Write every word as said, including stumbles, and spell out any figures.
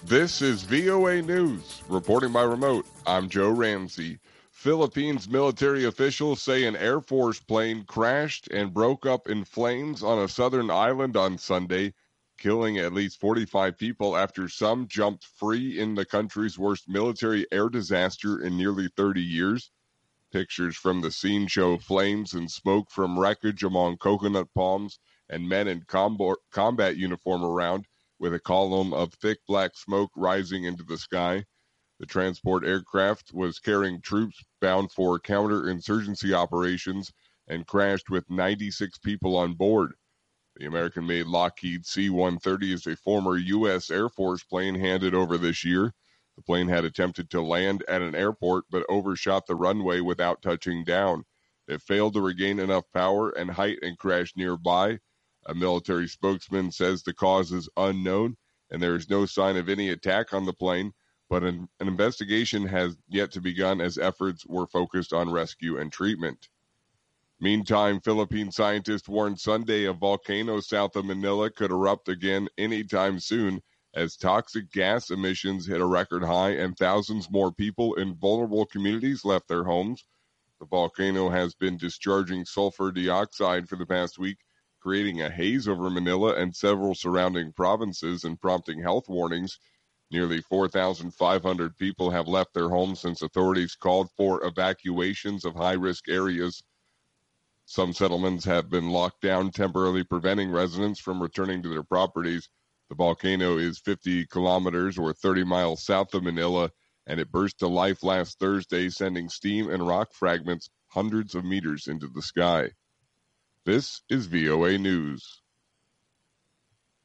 This is V O A News. Reporting by remote, I'm Joe Ramsey. Philippines military officials say an Air Force plane crashed and broke up in flames on a southern island on Sunday, killing at least forty-five people after some jumped free in the country's worst military air disaster in nearly thirty years. Pictures from the scene show flames and smoke from wreckage among coconut palms and men in combo- combat uniform around, with a column of thick black smoke rising into the sky. The transport aircraft was carrying troops bound for counterinsurgency operations and crashed with ninety-six people on board. The American-made Lockheed C one thirty is a former U S Air Force plane handed over this year. The plane had attempted to land at an airport but overshot the runway without touching down. It failed to regain enough power and height and crashed nearby. A military spokesman says the cause is unknown and there is no sign of any attack on the plane, but an, an investigation has yet to begin as efforts were focused on rescue and treatment. Meantime, Philippine scientists warned Sunday a volcano south of Manila could erupt again anytime soon as toxic gas emissions hit a record high and thousands more people in vulnerable communities left their homes. The volcano has been discharging sulfur dioxide for the past week, creating a haze over Manila and several surrounding provinces and prompting health warnings. Nearly four thousand five hundred people have left their homes since authorities called for evacuations of high-risk areas. Some settlements have been locked down, temporarily preventing residents from returning to their properties. The volcano is fifty kilometers or thirty miles south of Manila, and it burst to life last Thursday, sending steam and rock fragments hundreds of meters into the sky. This is V O A News.